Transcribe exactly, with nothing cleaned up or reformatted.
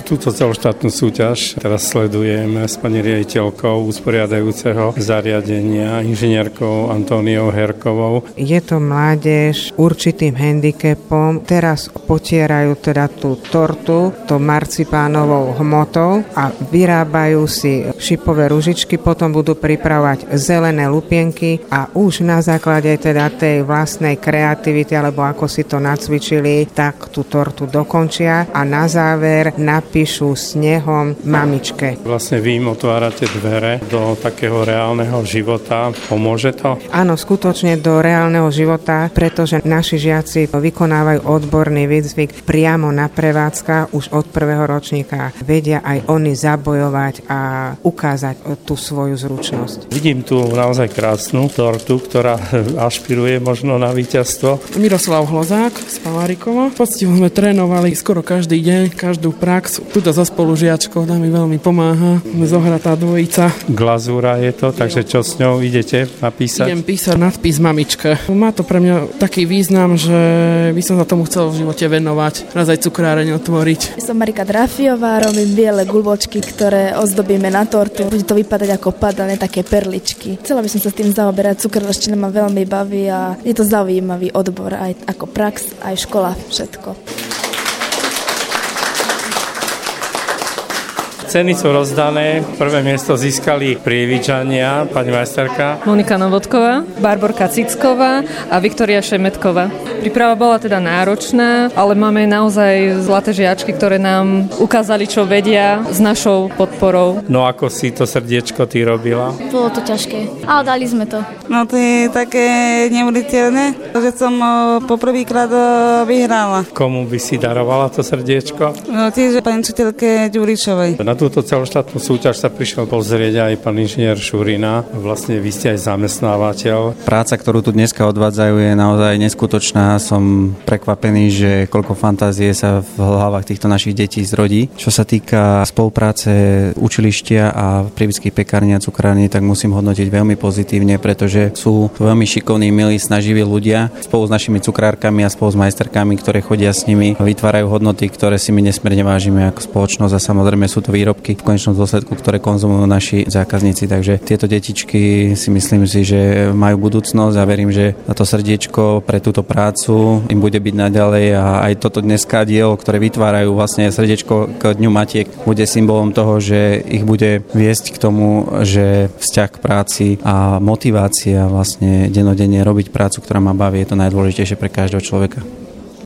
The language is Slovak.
Túto celoštátnu súťaž teraz sledujeme s pani riaditeľkou usporiadajúceho zariadenia, inžinierkou Antóniou Herkovou. Je to mládež určitým handicapom. Teraz potierajú teda tú tortu, to marcipánovou hmotou a vyrábajú si šipové ružičky, potom budú pripravovať zelené lupienky a už na základe teda tej vlastnej kreativity, alebo ako si to nacvičili, tak tú tortu dokončia a na záver napíšu snehom mamičke. Vlastne vy im otvárate dvere do takého reálneho života. Pomôže to? Áno, skutočne do reálneho života, pretože naši žiaci vykonávajú odborný výcvik priamo na prevádzkach už od prvého ročníka. Vedia aj oni zabojovať a ukázať tú svoju zručnosť. Vidím tu naozaj krásnu tortu, ktorá ašpiruje možno na víťazstvo. Miroslav Hlozák z Palárikova. Poctivo sme trénovali skoro každý deň, každú prax. Tuto so spolužiačkou nám mi veľmi pomáha. Zohratá dvojica. Glazúra je to, takže čo s ňou idete napísať? Idem písať nadpis mamičke. Má to pre mňa taký význam, že by som sa tomu chcel v živote venovať. Raz aj cukráreň otvoriť. Som Marika Drafiová, robím biele guľočky, ktoré ozdobíme na tortu. Bude to vypadať ako padané také perličky. Chcela by som sa s tým zaoberať. Cukrářčina ma veľmi baví a je to zaujímavý odbor aj ako prax, aj škola, všetko. Ceny sú rozdané. Prvé miesto získali Prievidžania, pani majsterka. Monika Novotková, Barborka Cicková a Viktória Šemetková. Príprava bola teda náročná, ale máme naozaj zlaté žiačky, ktoré nám ukázali, čo vedia s našou podporou. No ako si to srdiečko ty robila? Bolo to ťažké, ale dali sme to. No to je také neuveriteľné, že som poprvýkrát vyhrala. Komu by si darovala to srdiečko? No tiež pani učiteľke Ďurišovej. Na túto celoštátnu súťaž sa prišiel pozrieť aj pán inžinier Šurina. Vlastne vy ste aj zamestnávateľ. Práca, ktorú tu dneska odvádzajú, je naozaj neskutočná. Som prekvapený, že koľko fantázie sa v hlavách týchto našich detí zrodí. Čo sa týka spolupráce učilištia a prievidských pekární a cukrární, tak musím hodnotiť veľmi pozitívne, pretože sú veľmi šikovní, milí, snaživí ľudia. Spolu s našimi cukrárkami a spolu s majsterkami, ktoré chodia s nimi, vytvárajú hodnoty, ktoré si my nesmierne vážime ako spoločnosť a samozrejme sú to výrobky v konečnom dôsledku, ktoré konzumujú naši zákazníci. Takže tieto detičky si myslím si, že majú budúcnosť a verím, že na to srdiečko pre túto prácu im bude byť naďalej a aj toto dneska dielo, ktoré vytvárajú vlastne srdiečko k Dňu matiek, bude symbolom toho, že ich bude viesť k tomu, že vzťah k práci a motivácia vlastne dennodenne robiť prácu, ktorá ma baví, je to najdôležitejšie pre každého človeka.